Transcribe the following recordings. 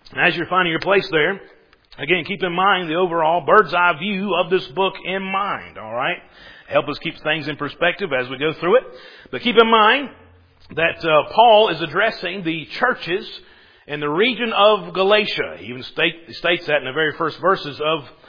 And as you're finding your place there, again, keep in mind the overall bird's eye view of this book in mind, all right? Help us keep things in perspective as we go through it. But keep in mind that Paul is addressing the churches in the region of Galatia. He even states that in the very first verses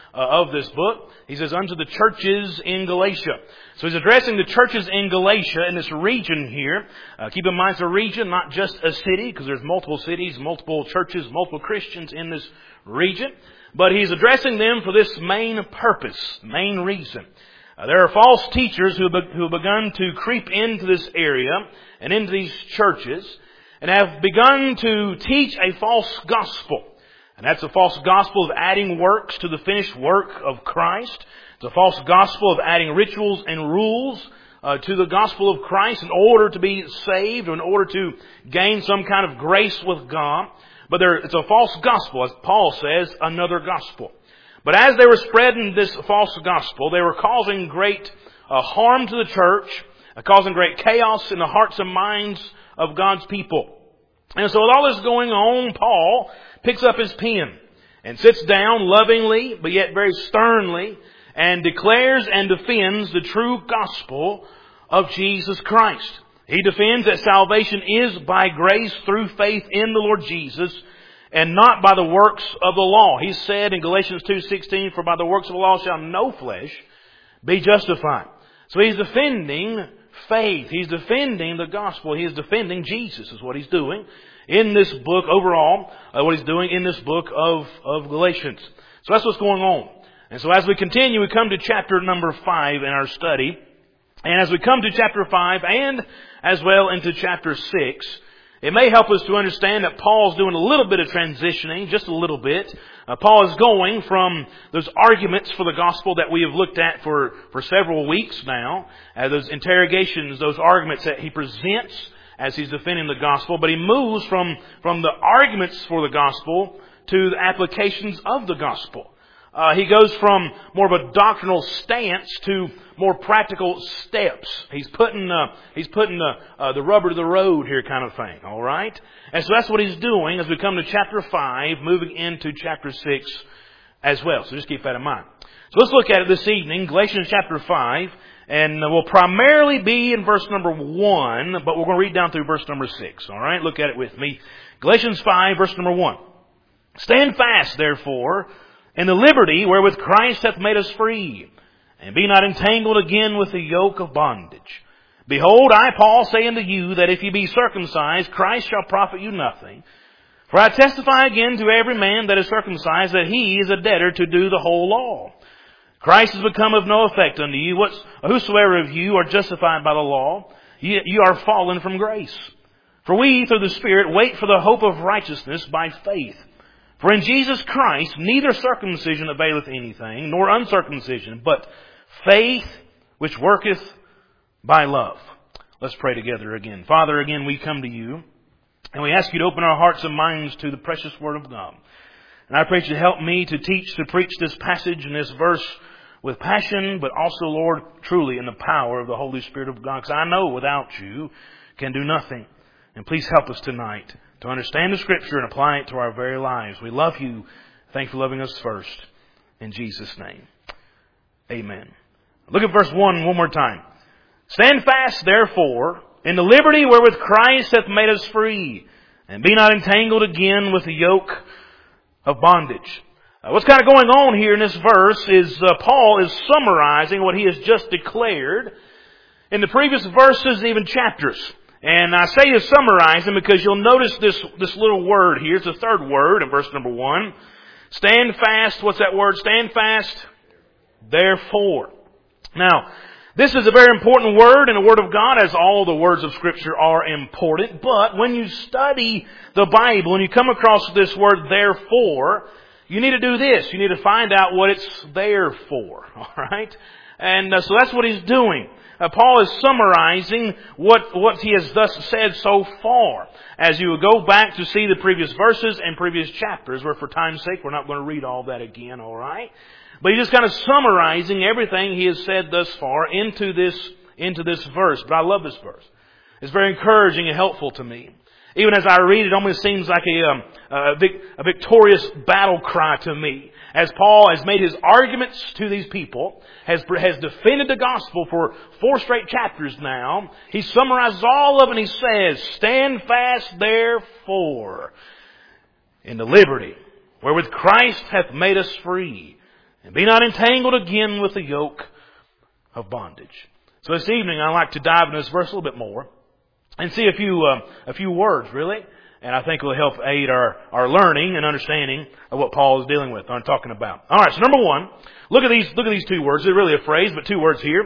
of this book. He says, unto the churches in Galatia. So he's addressing the churches in Galatia in this region here. Keep in mind it's a region, not just a city, because there's multiple cities, multiple churches, multiple Christians in this region. But he's addressing them for this main purpose, main reason. There are false teachers who have begun to creep into this area and into these churches and have begun to teach a false gospel. And that's a false gospel of adding works to the finished work of Christ. It's a false gospel of adding rituals and rules to the gospel of Christ in order to be saved or in order to gain some kind of grace with God. But it's a false gospel, as Paul says, another gospel. But as they were spreading this false gospel, they were causing great harm to the church, causing great chaos in the hearts and minds of God's people. And so with all this going on, Paul picks up his pen and sits down lovingly, but yet very sternly, and declares and defends the true gospel of Jesus Christ. He defends that salvation is by grace through faith in the Lord Jesus and not by the works of the law. He said in Galatians 2:16, for by the works of the law shall no flesh be justified. So he's defending faith. He's defending the gospel. He is defending Jesus is what he's doing in this book overall, what he's doing in this book of Galatians. So that's what's going on. And so as we continue, we come to chapter number 5 in our study. And as we come to chapter 5 and as well into chapter 6, it may help us to understand that Paul's doing a little bit of transitioning, just a little bit. Paul is going from those arguments for the gospel that we have looked at for several weeks now, those interrogations, those arguments that he presents as he's defending the gospel, but he moves from the arguments for the gospel to the applications of the gospel. He goes from more of a doctrinal stance to more practical steps. He's putting the rubber to the road here kind of thing. All right? And so that's what he's doing as we come to chapter 5, moving into chapter 6 as well. So just keep that in mind. So let's look at it this evening, Galatians chapter 5, and we'll primarily be in verse number 1, but we're going to read down through verse number 6. All right? Look at it with me. Galatians 5, verse number 1. Stand fast, therefore, in the liberty wherewith Christ hath made us free, and be not entangled again with the yoke of bondage. Behold, I, Paul, say unto you, that if ye be circumcised, Christ shall profit you nothing. For I testify again to every man that is circumcised, that he is a debtor to do the whole law. Christ is become of no effect unto you. Whosoever of you are justified by the law, you are fallen from grace. For we, through the Spirit, wait for the hope of righteousness by faith. For in Jesus Christ neither circumcision availeth anything, nor uncircumcision, but faith which worketh by love. Let's pray together again. Father, again we come to you, and we ask you to open our hearts and minds to the precious Word of God. And I pray you to help me to teach, to preach this passage and this verse with passion, but also, Lord, truly in the power of the Holy Spirit of God. Because I know without you can do nothing. And please help us tonight to understand the Scripture and apply it to our very lives. We love you. Thank you for loving us first. In Jesus' name. Amen. Look at verse 1 more time. Stand fast, therefore, in the liberty wherewith Christ hath made us free, and be not entangled again with the yoke of bondage. What's kind of going on here in this verse is Paul is summarizing what he has just declared in the previous verses and even chapters. And I say he's summarizing because you'll notice this little word here. It's the third word in verse number 1. Stand fast. What's that word? Stand fast. Therefore. Now, this is a very important word in the Word of God, as all the words of Scripture are important. But when you study the Bible and you come across this word, therefore, you need to do this. You need to find out what it's there for. All right? And so that's what he's doing. Paul is summarizing what he has thus said so far. As you go back to see the previous verses and previous chapters, where for time's sake we're not going to read all that again, all right? But he's just kind of summarizing everything he has said thus far into this verse. But I love this verse. It's very encouraging and helpful to me. Even as I read, it almost seems like a victorious battle cry to me. As Paul has made his arguments to these people, has defended the gospel for 4 straight chapters now, he summarizes all of it and he says, "Stand fast therefore in the liberty wherewith Christ hath made us free, and be not entangled again with the yoke of bondage." So this evening I'd like to dive into this verse a little bit more and see a few words, really. And I think it will help aid our learning and understanding of what Paul is dealing with, or talking about. Alright, so number 1, look at these 2 words. They're really a phrase, but 2 words here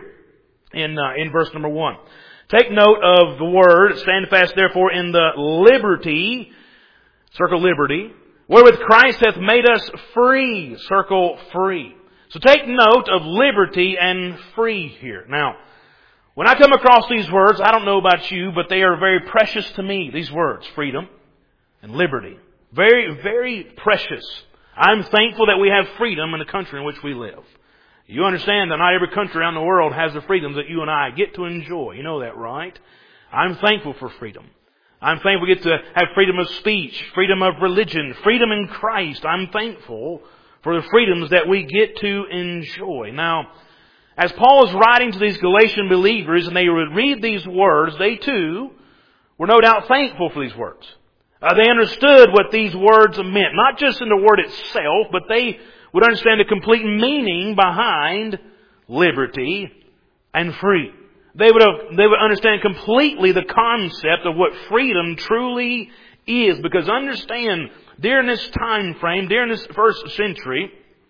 in verse number 1. Take note of the word, "Stand fast therefore in the liberty," circle liberty, "wherewith Christ hath made us free," circle free. So take note of liberty and free here. Now, when I come across these words, I don't know about you, but they are very precious to me, these words, freedom and liberty. Very, very precious. I'm thankful that we have freedom in the country in which we live. You understand that not every country around the world has the freedoms that you and I get to enjoy. You know that, right? I'm thankful for freedom. I'm thankful we get to have freedom of speech, freedom of religion, freedom in Christ. I'm thankful for the freedoms that we get to enjoy. Now, as Paul is writing to these Galatian believers and they would read these words, they too were no doubt thankful for these words. They understood what these words meant, not just in the word itself, but they would understand the complete meaning behind liberty and free. They would understand completely the concept of what freedom truly is. Because understand, during this time frame, during this first century,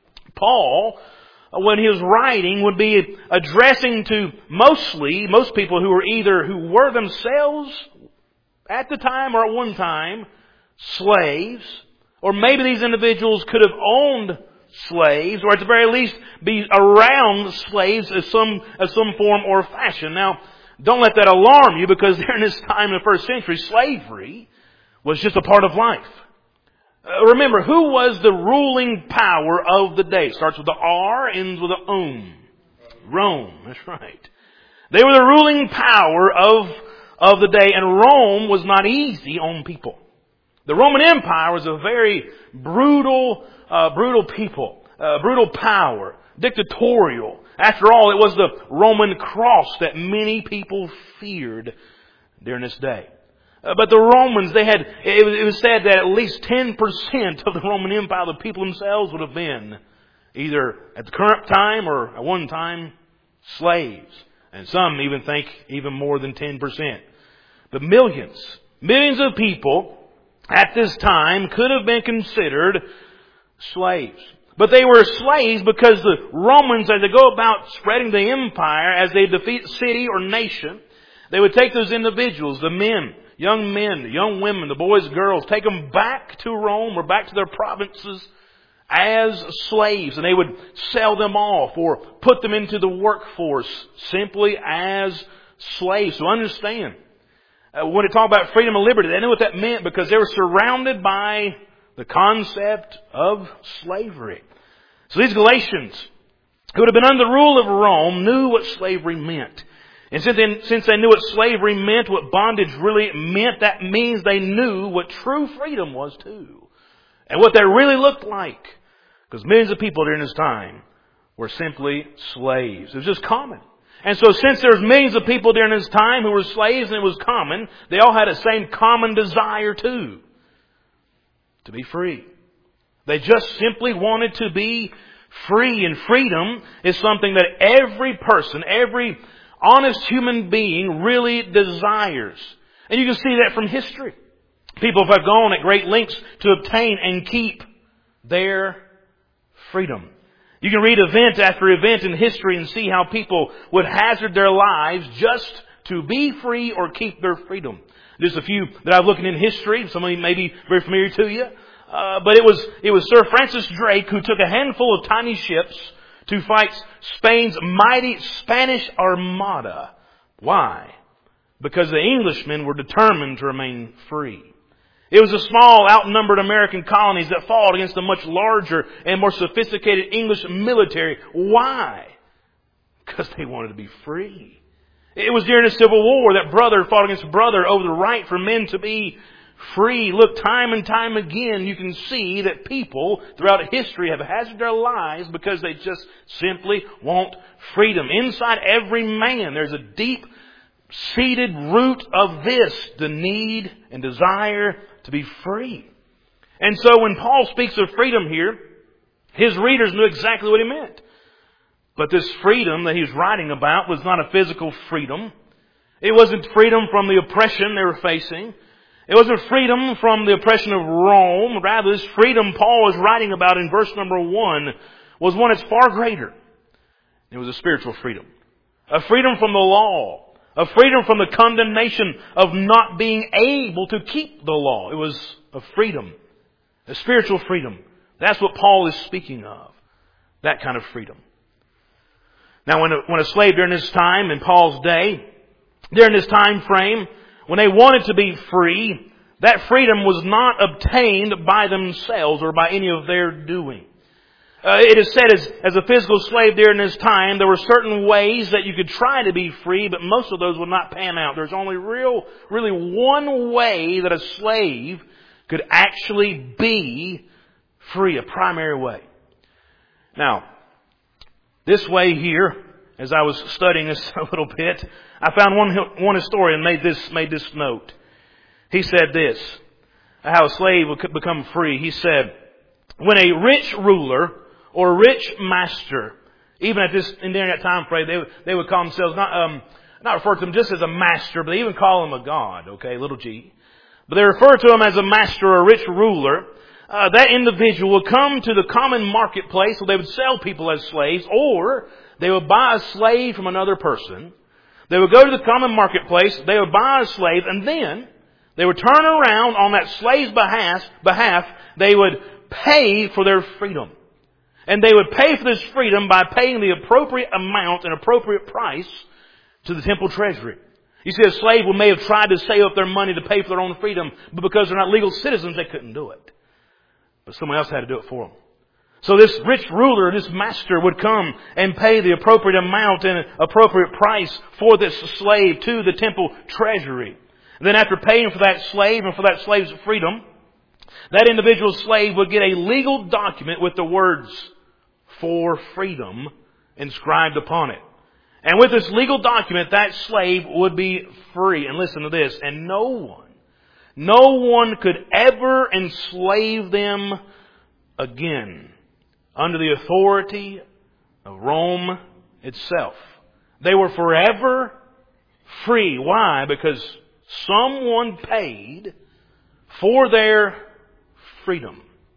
Paul, when he was writing, would be addressing to most people who were themselves at the time or at one time slaves, or maybe these individuals could have owned slaves, or at the very least be around slaves as some form or fashion. Now, don't let that alarm you, because during this time in the first century, slavery was just a part of life. Remember, who was the ruling power of the day? Starts with the R, ends with a Rome. That's right. They were the ruling power of the day, and Rome was not easy on people. The Roman Empire was a very brutal people, brutal power, dictatorial. After all, it was the Roman cross that many people feared during this day. But the Romans, it was said that at least 10% of the Roman Empire, the people themselves, would have been either at the current time or at one time slaves. And some even think even more than 10%. But millions of people at this time could have been considered slaves. But they were slaves because the Romans, as they go about spreading the empire, as they defeat city or nation, they would take those individuals, the young men, the young women, the boys, girls, take them back to Rome or back to their provinces as slaves. And they would sell them off or put them into the workforce simply as slaves. So understand, when they talk about freedom and liberty, they knew what that meant, because they were surrounded by the concept of slavery. So these Galatians, who would have been under the rule of Rome, knew what slavery meant. And since they knew what slavery meant, what bondage really meant, that means they knew what true freedom was too. And what that really looked like. Because millions of people during this time were simply slaves. It was just common. And so since there's millions of people during this time who were slaves and it was common, they all had the same common desire too. To be free. They just simply wanted to be free. And freedom is something that every person, every honest human being really desires. And you can see that from history. People have gone at great lengths to obtain and keep their freedom. You can read event after event in history and see how people would hazard their lives just to be free or keep their freedom. There's a few that I've looked in history. Some of them may be very familiar to you. But it was Sir Francis Drake who took a handful of tiny ships to fight Spain's mighty Spanish Armada. Why? Because the Englishmen were determined to remain free. It was the small, outnumbered American colonies that fought against a much larger and more sophisticated English military. Why? Because they wanted to be free. It was during the Civil War that brother fought against brother over the right for men to be free. Look, time and time again, you can see that people throughout history have hazarded their lives because they just simply want freedom. Inside every man, there's a deep-seated root of this, the need and desire to be free. And so when Paul speaks of freedom here, his readers knew exactly what he meant. But this freedom that he was writing about was not a physical freedom. It wasn't freedom from the oppression they were facing. It wasn't freedom from the oppression of Rome. Rather, this freedom Paul was writing about in verse number 1 was one that's far greater. It was a spiritual freedom. A freedom from the law. A freedom from the condemnation of not being able to keep the law. It was a freedom. A spiritual freedom. That's what Paul is speaking of. That kind of freedom. Now, when a slave during this time, in Paul's day, during this time frame, when they wanted to be free, that freedom was not obtained by themselves or by any of their doing. It is said as a physical slave during this time, there were certain ways that you could try to be free, but most of those would not pan out. There's only really one way that a slave could actually be free, a primary way. Now, this way here, as I was studying this a little bit, I found one historian made this note. He said this, how a slave would become free. He said, when a rich ruler or a rich master, even during that time frame, they would call themselves not refer to them just as a master, but they even call him a god, okay, little g. But they refer to him as a master or a rich ruler. That individual would come to the common marketplace where they would sell people as slaves, or they would buy a slave from another person. They would go to the common marketplace, they would buy a slave, and then they would turn around on that slave's behalf, they would pay for their freedom. And they would pay for this freedom by paying the appropriate amount and appropriate price to the temple treasury. You see, a slave may have tried to save up their money to pay for their own freedom, but because they're not legal citizens, they couldn't do it. But someone else had to do it for them. So this rich ruler, this master, would come and pay the appropriate amount and appropriate price for this slave to the temple treasury. And then after paying for that slave and for that slave's freedom, that individual slave would get a legal document with the words, "For freedom," inscribed upon it. And with this legal document, that slave would be free. And listen to this, and no one could ever enslave them again under the authority of Rome itself. They were forever free. Why? Because someone paid for their freedom.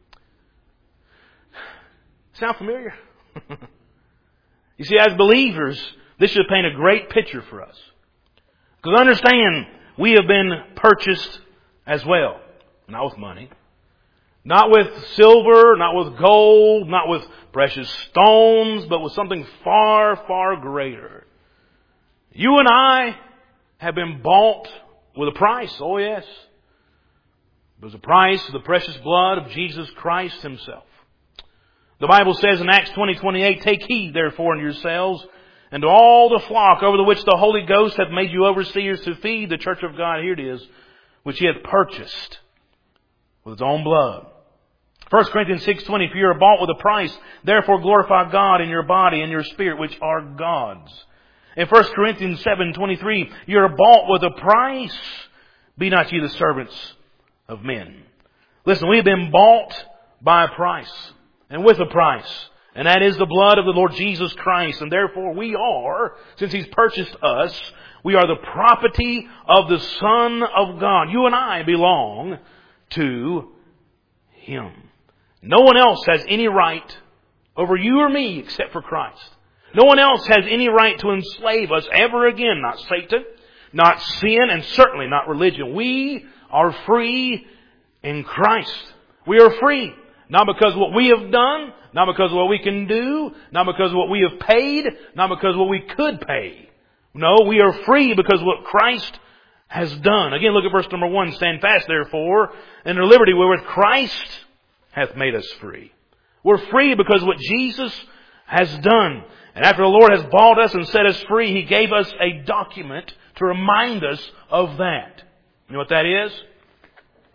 Sound familiar? You see, as believers, this should paint a great picture for us. Because understand, we have been purchased as well. Not with money. Not with silver, not with gold, not with precious stones, but with something far, far greater. You and I have been bought with a price. Oh yes. It was a price of the precious blood of Jesus Christ Himself. The Bible says in Acts 20:28, "Take heed therefore unto yourselves and to all the flock over the which the Holy Ghost hath made you overseers to feed the church of God," here it is, "which He hath purchased with His own blood." 1 Corinthians 6:20, "For you are bought with a price, therefore glorify God in your body and your spirit, which are God's." In 1 Corinthians 7:23, "You are bought with a price, be not ye the servants of men." Listen, we have been bought by a price, and with a price. And that is the blood of the Lord Jesus Christ. And therefore we are, since He's purchased us, we are the property of the Son of God. You and I belong to Him. No one else has any right over you or me except for Christ. No one else has any right to enslave us ever again. Not Satan, not sin, and certainly not religion. We are free in Christ. We are free. Not because of what we have done, not because of what we can do, not because of what we have paid, not because of what we could pay. No, we are free because of what Christ has done. Again, look at verse number 1. "Stand fast, therefore, in the liberty wherewith Christ hath made us free." We're free because of what Jesus has done. And after the Lord has bought us and set us free, He gave us a document to remind us of that. You know what that is?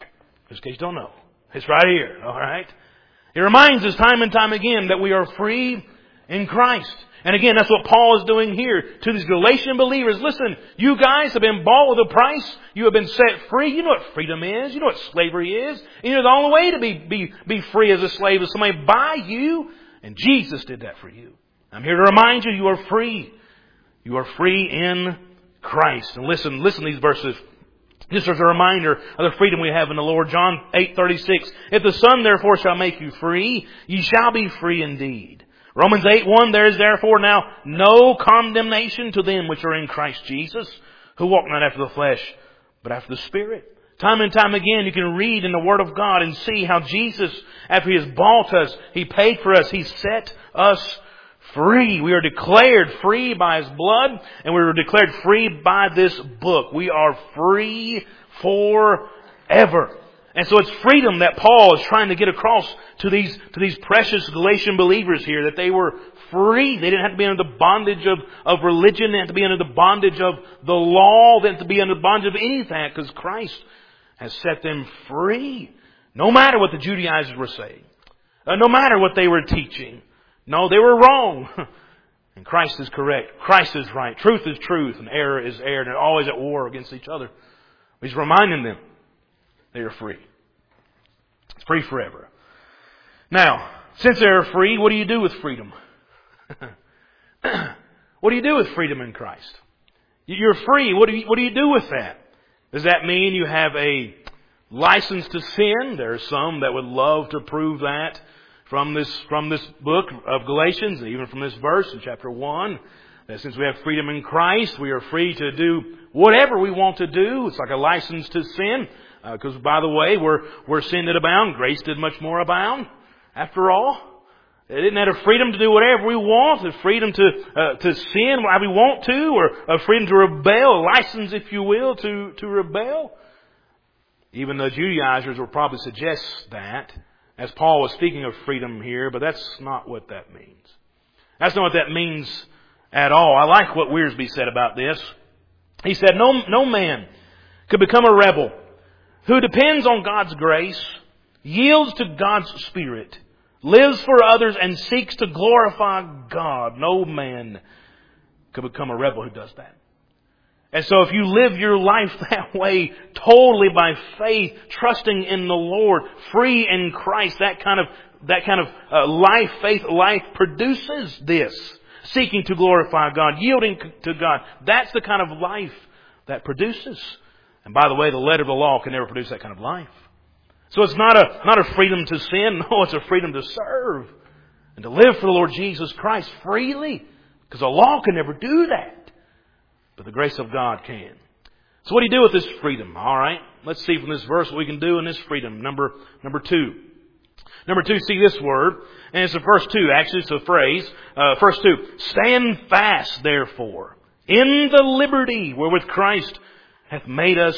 Just in case you don't know. It's right here, alright? It reminds us time and time again that we are free in Christ. And again, that's what Paul is doing here to these Galatian believers. Listen, you guys have been bought with a price. You have been set free. You know what freedom is. You know what slavery is. And you know the only way to be free as a slave is somebody buy you. And Jesus did that for you. I'm here to remind you, you are free. You are free in Christ. And listen to these verses. Just as a reminder of the freedom we have in the Lord. John 8:36. If the Son therefore shall make you free, ye shall be free indeed. Romans 8:1, there is therefore now no condemnation to them which are in Christ Jesus, who walk not after the flesh, but after the Spirit. Time and time again, you can read in the Word of God and see how Jesus, after He has bought us, He paid for us, He set us free. We are declared free by His blood, and we are declared free by this book. We are free forever. And so it's freedom that Paul is trying to get across to these precious Galatian believers here, that they were free. They didn't have to be under the bondage of religion. They didn't have to be under the bondage of the law. They didn't have to be under the bondage of anything, because Christ has set them free. No matter what the Judaizers were saying. No matter what they were teaching. No, they were wrong. And Christ is correct. Christ is right. Truth is truth, and error is error. And they're always at war against each other. He's reminding them they are free. It's free forever. Now, since they're free, what do you do with freedom? What do you do with freedom in Christ? You're free. What do you do with that? Does that mean you have a license to sin? There are some that would love to prove that from this book of Galatians, and even from this verse in chapter 1, that since we have freedom in Christ, we are free to do whatever we want to do. It's like a license to sin. Because, by the way, where sin did abound, grace did much more abound. After all, it didn't have a freedom to do whatever we want, a freedom to sin how we want to, or a freedom to rebel, a license, if you will, to rebel. Even the Judaizers will probably suggest that, as Paul was speaking of freedom here, but that's not what that means. That's not what that means at all. I like what Wiersbe said about this. He said, no man could become a rebel who depends on God's grace, yields to God's Spirit, lives for others, and seeks to glorify God. No man could become a rebel who does that. And so if you live your life that way, totally by faith, trusting in the Lord, free in Christ, that kind of life, faith life produces this. Seeking to glorify God, yielding to God. That's the kind of life that produces. And by the way, the letter of the law can never produce that kind of life. So it's not a freedom to sin. No, it's a freedom to serve and to live for the Lord Jesus Christ freely. Because the law can never do that. But the grace of God can. So what do you do with this freedom? All right. Let's see from this verse what we can do in this freedom. Number 2. Number 2, see this word. And it's the first 2. Actually, it's a phrase. First 2. Stand fast, therefore, in the liberty wherewith Christ hath made us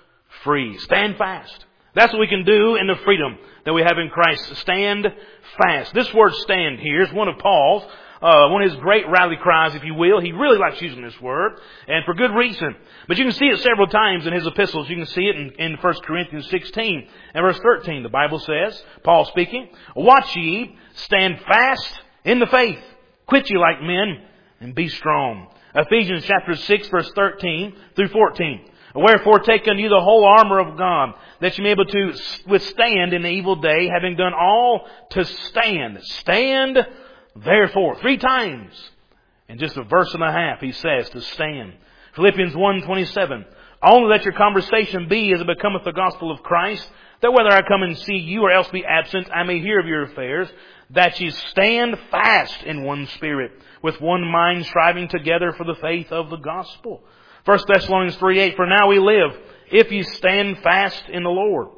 free. Stand fast. That's what we can do in the freedom that we have in Christ. Stand fast. This word stand here is one of Paul's, one of his great rally cries, if you will. He really likes using this word, and for good reason. But you can see it several times in his epistles. You can see it in 1 Corinthians 16 and verse 13. The Bible says, Paul speaking, watch ye, stand fast in the faith, quit ye like men, and be strong. Ephesians chapter 6 verse 13 through 14. Wherefore take unto you the whole armor of God, that you may be able to withstand in the evil day, having done all to stand. Stand therefore. 3 times. In just a verse and a half, he says to stand. Philippians 1:27. Only let your conversation be as it becometh the gospel of Christ, that whether I come and see you or else be absent, I may hear of your affairs, that ye stand fast in one spirit, with one mind striving together for the faith of the gospel. 1 Thessalonians 3:8, for now we live, if ye stand fast in the Lord.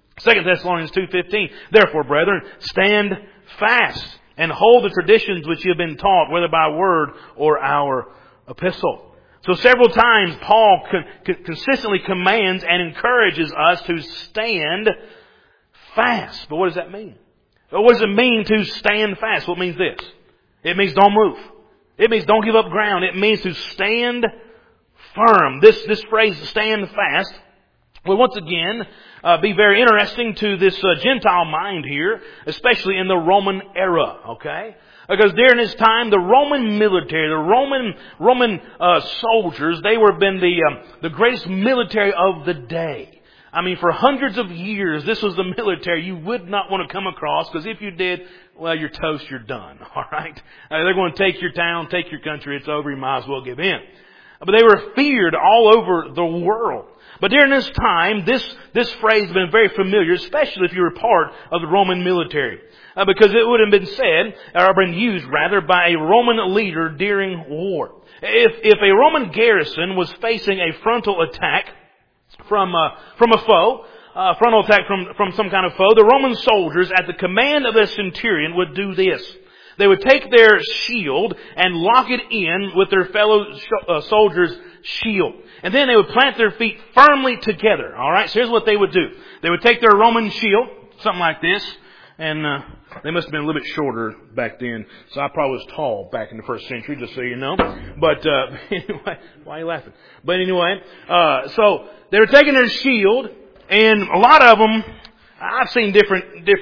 2 Thessalonians 2:15, therefore, brethren, stand fast, and hold the traditions which ye have been taught, whether by word or our epistle. So several times Paul consistently commands and encourages us to stand fast. But what does that mean? What does it mean to stand fast? Well, it means this. It means don't move. It means don't give up ground. It means to stand firm. This phrase, stand fast, will once again be very interesting to this Gentile mind here, especially in the Roman era, okay? Because during this time, the Roman military, the Roman soldiers, they were been the greatest military of the day. I mean, for hundreds of years, this was the military you would not want to come across, because if you did, well, you're toast, you're done, all right? They're going to take your town, take your country, it's over, you might as well give in. But they were feared all over the world. But during this time, this phrase has been very familiar, especially if you were part of the Roman military. Because it would have been said, or been used rather, by a Roman leader during war. If a Roman garrison was facing a frontal attack from a foe, frontal attack from some kind of foe, the Roman soldiers at the command of a centurion would do this. They would take their shield and lock it in with their fellow soldiers' shield. And then they would plant their feet firmly together. Alright, so here's what they would do. They would take their Roman shield, something like this, and they must have been a little bit shorter back then, so I probably was tall back in the first century, just so you know. But anyway, why are you laughing? But anyway, so they were taking their shield, and a lot of them, I've seen different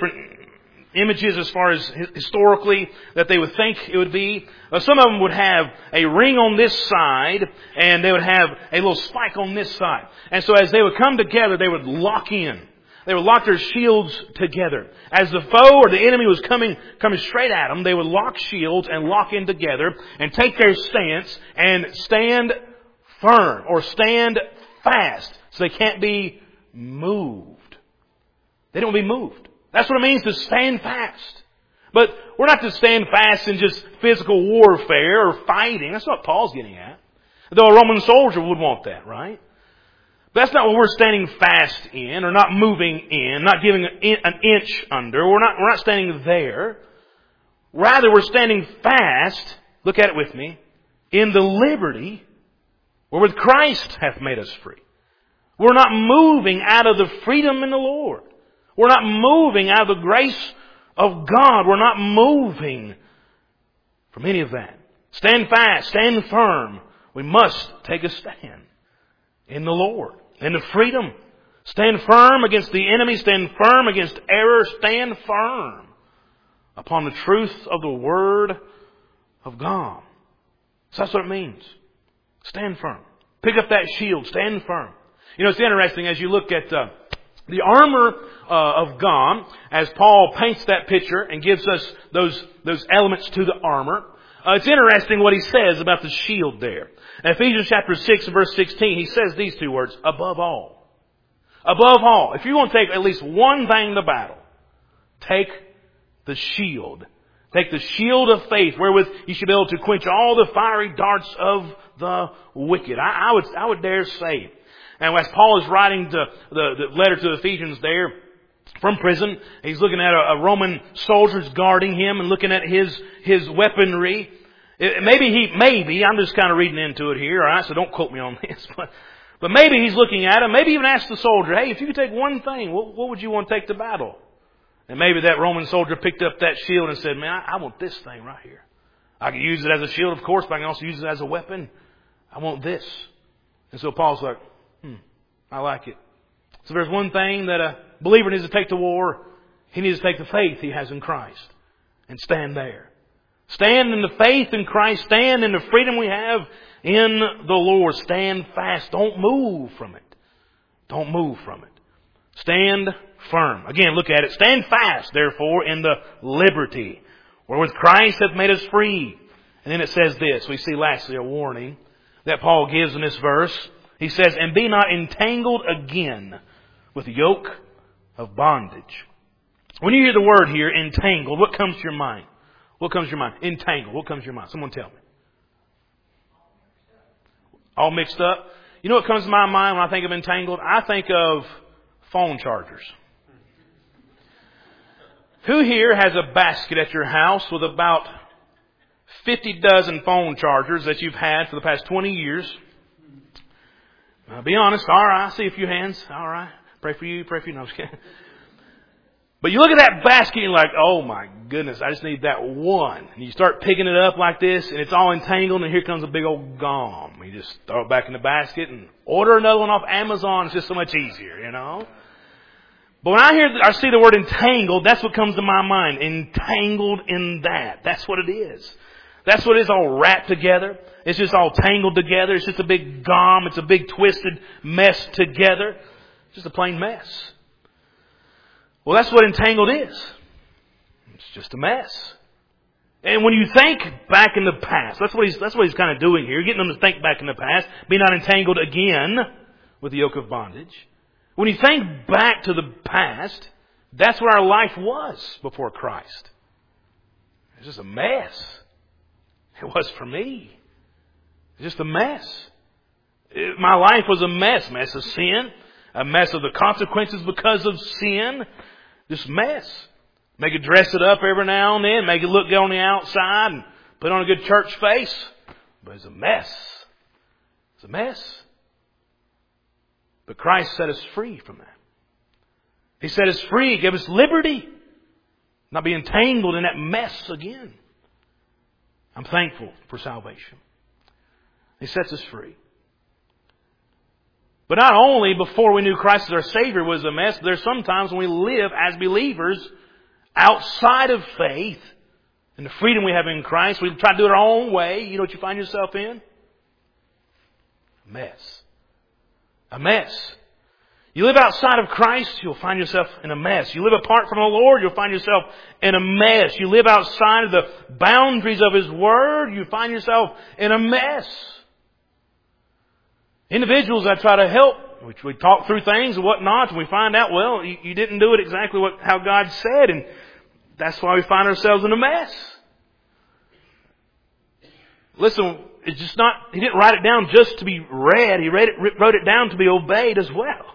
images as far as historically that they would think it would be. Some of them would have a ring on this side, and they would have a little spike on this side. And so as they would come together, they would lock in. They would lock their shields together. As the foe or the enemy was coming straight at them, they would lock shields and lock in together and take their stance and stand firm or stand fast so they can't be moved. They don't be moved. That's what it means to stand fast. But we're not to stand fast in just physical warfare or fighting. That's what Paul's getting at. Though a Roman soldier would want that, right? But that's not what we're standing fast in, or not moving in, not giving an inch under. We're not standing there. Rather, we're standing fast, look at it with me, in the liberty wherewith Christ hath made us free. We're not moving out of the freedom in the Lord. We're not moving out of the grace of God. We're not moving from any of that. Stand fast, stand firm. We must take a stand in the Lord, in the freedom. Stand firm against the enemy. Stand firm against error. Stand firm upon the truth of the Word of God. So that's what it means. Stand firm. Pick up that shield. Stand firm. You know, it's interesting as you look at the armor of God, as Paul paints that picture and gives us those elements to the armor. It's interesting what he says about the shield there. In Ephesians chapter 6 verse 16, he says these two words, above all. Above all. If you want to take at least one thing to battle, take the shield. Take the shield of faith wherewith you should be able to quench all the fiery darts of the wicked. I would dare say. And as Paul is writing the letter to the Ephesians there from prison, he's looking at a Roman soldiers guarding him and looking at his weaponry. Maybe, I'm just kind of reading into it here, alright, so don't quote me on this, but maybe he's looking at him, maybe even asked the soldier, hey, if you could take one thing, what would you want to take to battle? And maybe that Roman soldier picked up that shield and said, man, I want this thing right here. I can use it as a shield, of course, but I can also use it as a weapon. I want this. And so Paul's like, I like it. So there's one thing that a believer needs to take to war. He needs to take the faith he has in Christ and stand there. Stand in the faith in Christ. Stand in the freedom we have in the Lord. Stand fast. Don't move from it. Don't move from it. Stand firm. Again, look at it. Stand fast, therefore, in the liberty wherewith Christ hath made us free. And then it says this. We see lastly a warning that Paul gives in this verse. He says, and be not entangled again with the yoke of bondage. When you hear the word here, entangled, what comes to your mind? What comes to your mind? Entangled. What comes to your mind? Someone tell me. All mixed up. You know what comes to my mind when I think of entangled? I think of phone chargers. Who here has a basket at your house with about 50 dozen phone chargers that you've had for the past 20 years? Be honest. All right. I see a few hands. All right. Pray for you. No, I'm just kidding. But you look at that basket and you're like, oh my goodness, I just need that one. And you start picking it up like this, and it's all entangled, and here comes a big old gom. You just throw it back in the basket and order another one off Amazon. It's just so much easier, you know. But when I see the word entangled, that's what comes to my mind. Entangled in that. That's what it is. That's what it is, all wrapped together. It's just all tangled together. It's just a big gom. It's a big twisted mess together. It's just a plain mess. Well, that's what entangled is. It's just a mess. And when you think back in the past, that's what he's kind of doing here. Getting them to think back in the past. Be not entangled again with the yoke of bondage. When you think back to the past, that's where our life was before Christ. It was just a mess. It was for me. It was just a mess. My life was a mess. Mess of sin. A mess of the consequences because of sin. Just mess. Make it dress it up every now and then. Make it look good on the outside and put on a good church face. But it's a mess. It's a mess. But Christ set us free from that. He set us free. He gave us liberty. Not be entangled in that mess again. I'm thankful for salvation. He sets us free. But not only before we knew Christ as our Savior was a mess, there's sometimes when we live as believers outside of faith and the freedom we have in Christ, we try to do it our own way. You know what you find yourself in? A mess. A mess. You live outside of Christ, you'll find yourself in a mess. You live apart from the Lord, you'll find yourself in a mess. You live outside of the boundaries of His Word, you find yourself in a mess. Individuals I try to help, which we talk through things and whatnot, and we find out, well, you didn't do it exactly how God said, and that's why we find ourselves in a mess. Listen, it's just not, He didn't write it down just to be read, He wrote it down to be obeyed as well.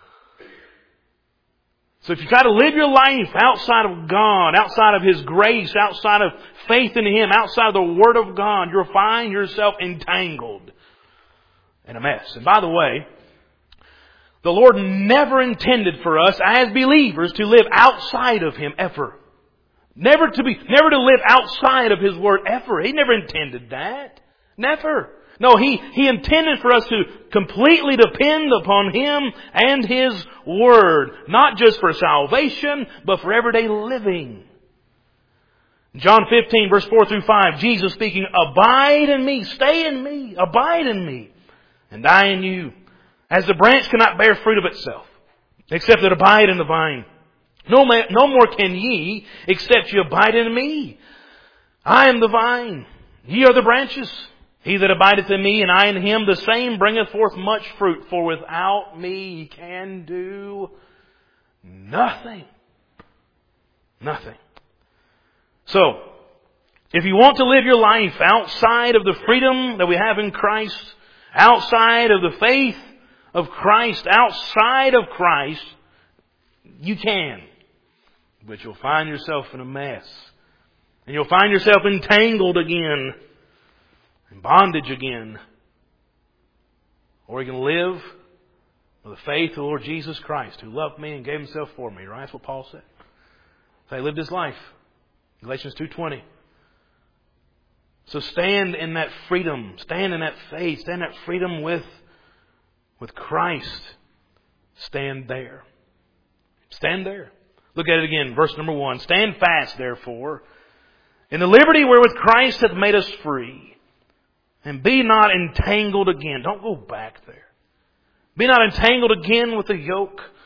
So if you try to live your life outside of God, outside of His grace, outside of faith in Him, outside of the Word of God, you'll find yourself entangled in a mess. And by the way, the Lord never intended for us as believers to live outside of Him ever. Never to live outside of His Word ever. He never intended that. Never. No, He intended for us to completely depend upon Him and His Word. Not just for salvation, but for everyday living. John 15, verse 4 through 5, Jesus speaking, abide in me, stay in me, abide in me, and I in you. As the branch cannot bear fruit of itself, except it abide in the vine. No more can ye, except you abide in me. I am the vine, ye are the branches. He that abideth in me, and I in him, the same bringeth forth much fruit. For without me ye can do nothing. Nothing. So, if you want to live your life outside of the freedom that we have in Christ, outside of the faith of Christ, outside of Christ, you can. But you'll find yourself in a mess. And you'll find yourself entangled again. In bondage again. Or you can live with the faith of the Lord Jesus Christ, who loved me and gave Himself for me. Right? That's what Paul said. So he lived his life. Galatians 2:20. So stand in that freedom. Stand in that faith. Stand in that freedom with Christ. Stand there. Stand there. Look at it again. Verse number 1. Stand fast, therefore, in the liberty wherewith Christ hath made us free. And be not entangled again. Don't go back there. Be not entangled again with the yoke